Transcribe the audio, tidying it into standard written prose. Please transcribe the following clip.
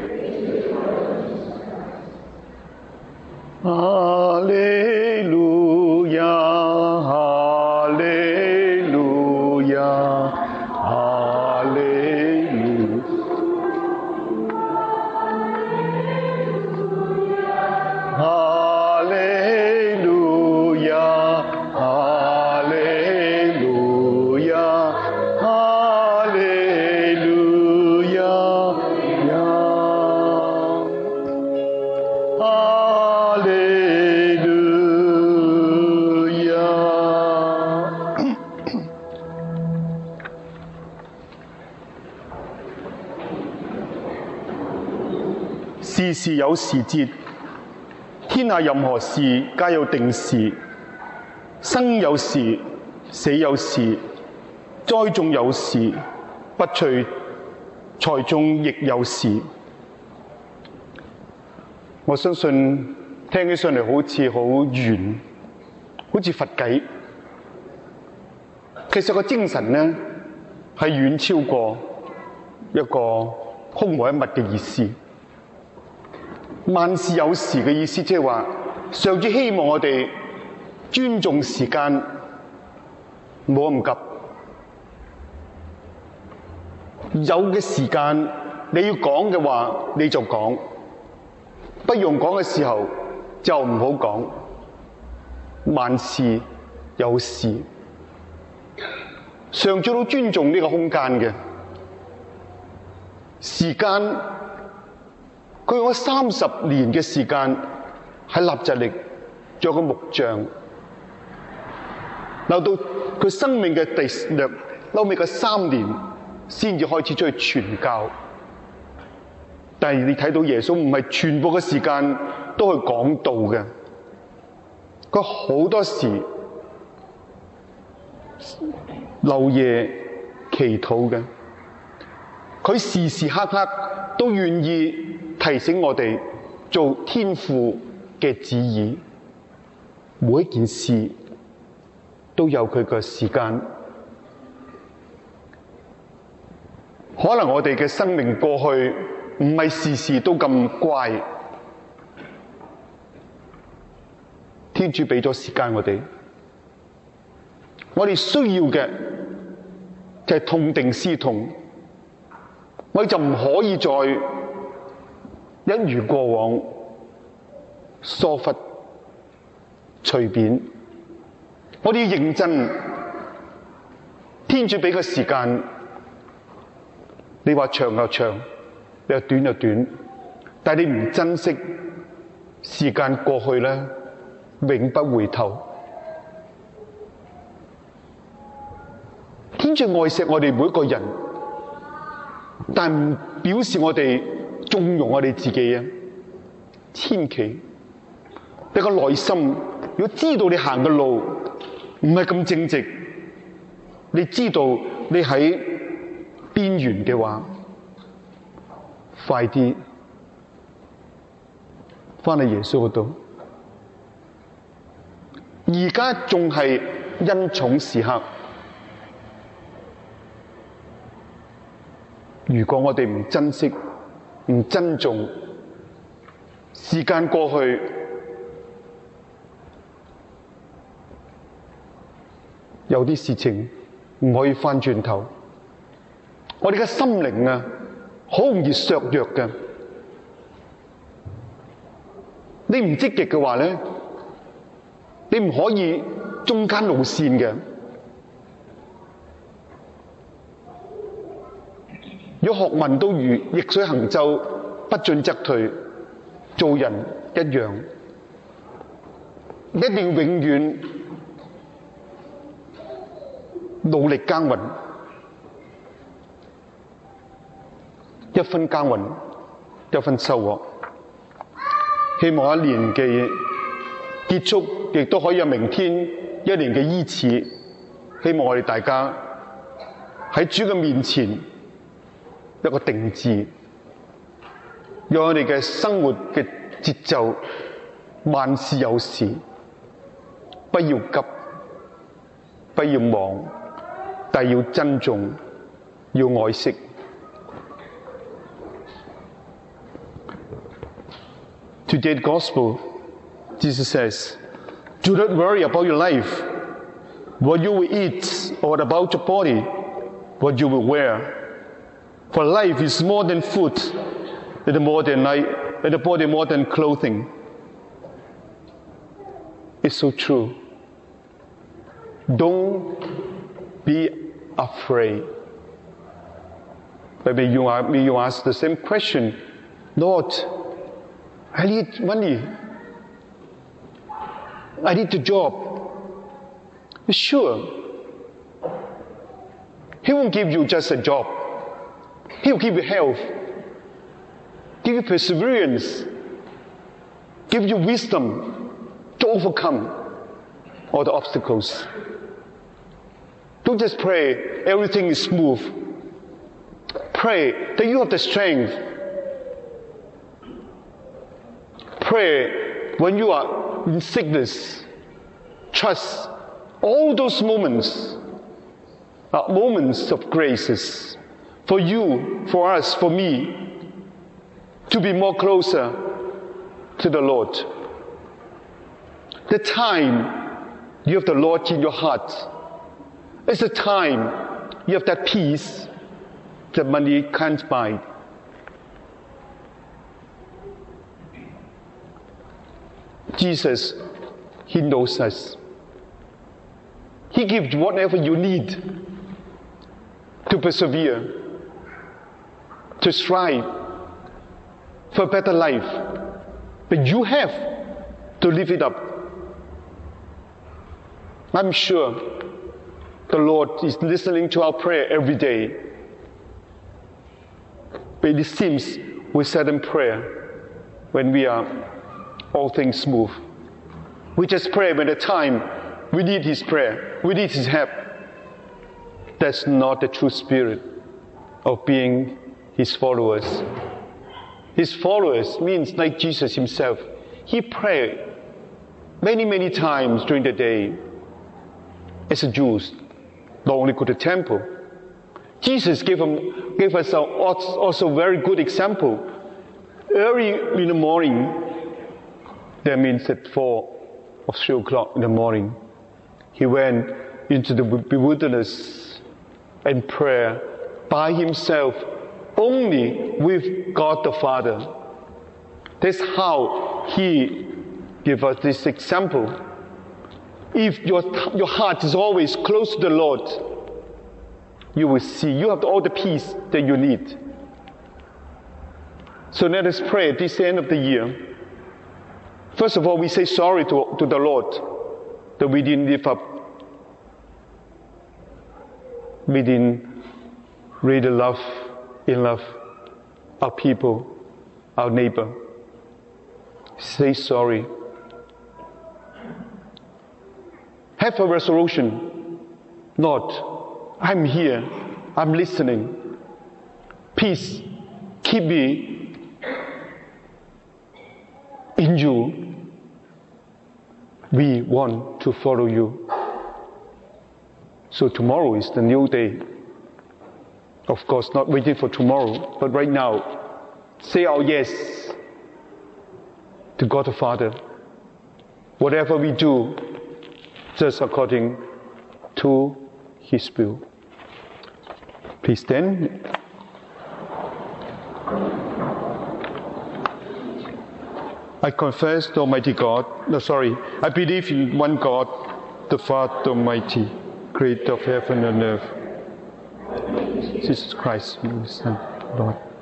哈利路亚，哈利路亚，哈利路亚，哈利路亚，哈利路亚，哈利路亚呀。哈利路亚！事事有時節，天下任何事皆有定時。生有時，死有時；栽種有時，不隨栽種亦有時。我相信聽起上嚟好似好圓，好似佛偈。其實個精神呢，係遠超過一個空無一物嘅意思。萬事有時嘅意思，即係話上主希望我哋尊重時間，冇咁急。有嘅時間你要講嘅話，你就講。不用講嘅時候就唔好講，萬事有時。上主都尊重呢個空間嘅時間，佢用咗30年嘅時間喺納匝肋做個木匠，留到佢生命嘅第後尾嘅3年先至開始出去傳教。但係你睇到耶穌唔係全部嘅時間都去講道嘅，佢好多時漏夜祈禱嘅，佢時時刻刻都願意提醒我哋做天父嘅旨意。每一件事都有佢嘅時間。可能我哋嘅生命過去唔係事事都咁乖，天主俾咗時間我哋需要嘅就係痛定思痛，我哋就唔可以再一如過往疏忽隨便，我哋要認真。天主俾嘅時間，你話長又長，你話短又短，但係你唔珍惜，時間過去咧，永不回頭。天主愛錫我哋每一個人，但唔表示我哋縱容我哋自己啊！千祈你個內心，如果知道你行嘅路唔係咁正直，你知道你喺邊緣嘅話，快啲翻去耶穌嗰度。而家仲係恩寵時刻，如果我哋唔珍惜、唔珍重，時間過去，有啲事情唔可以翻轉頭。我哋嘅心靈啊，好容易削弱嘅。你唔積極嘅話咧，你唔可以中間路線嘅。如果學問都如逆水行舟，不進則退，做人一樣，一定要永遠努力耕耘，一分耕耘一分收穫。希望一年嘅結束，亦都可以有明天一年嘅依次。希望我哋大家喺主嘅面前一個定志，讓我哋嘅生活嘅節奏萬事有時，不要急，不要忙，但要珍重，要愛惜。 Today's gospel, Jesus says, do not worry about your life, what you will eat, or about your body, what you will wear. For life is more than food, and the body more than clothing. It's so true. Don't be afraid. Maybe you ask the same question, Lord, I need money. I need a job. Sure. He won't give you just a job. He will give you health, give you perseverance, give you wisdom to overcome all the obstacles. Don't just pray everything is smooth. Pray that you have the strength. Pray when you are in sickness. Trust all those moments are moments of graces for you, for us, for me, to be more closer to the Lord. The time you have the Lord in your heart is the time you have that peace that money can't buy. Jesus, He knows us. He gives you whatever you need to persevere, to strive for a better life. But you have to live it up. I'm sure the Lord is listening to our prayer every day. But it seems we seldom pray when we are all things smooth. We just pray when the time we need His prayer, we need His help. That's not the true spirit of being His followers. His followers means like Jesus Himself. He prayed many, many times during the day. As a Jew, not only go to the temple. Jesus gave us also a very good example. Early in the morning, that means at 4 or 3 o'clock in the morning, He went into the wilderness and prayer by Himself, only with God the Father. That's how He gave us this example. If your heart is always close to the Lord, you will see you have all the peace that you need. So let us pray at this end of the year. First of all, we say sorry to the Lord that we didn't live up. We didn't really love our people, our neighbor. Say sorry. Have a resolution. Lord, I'm here. I'm listening. Please keep me in you. We want to follow you. So tomorrow is the new day. Of course, not waiting for tomorrow, but right now, say our yes to God the Father. Whatever we do, just according to His will. Please stand. I confess to Almighty God, I believe in one God, the Father Almighty, creator of heaven and earth. Jesus Christ, His Son, Lord.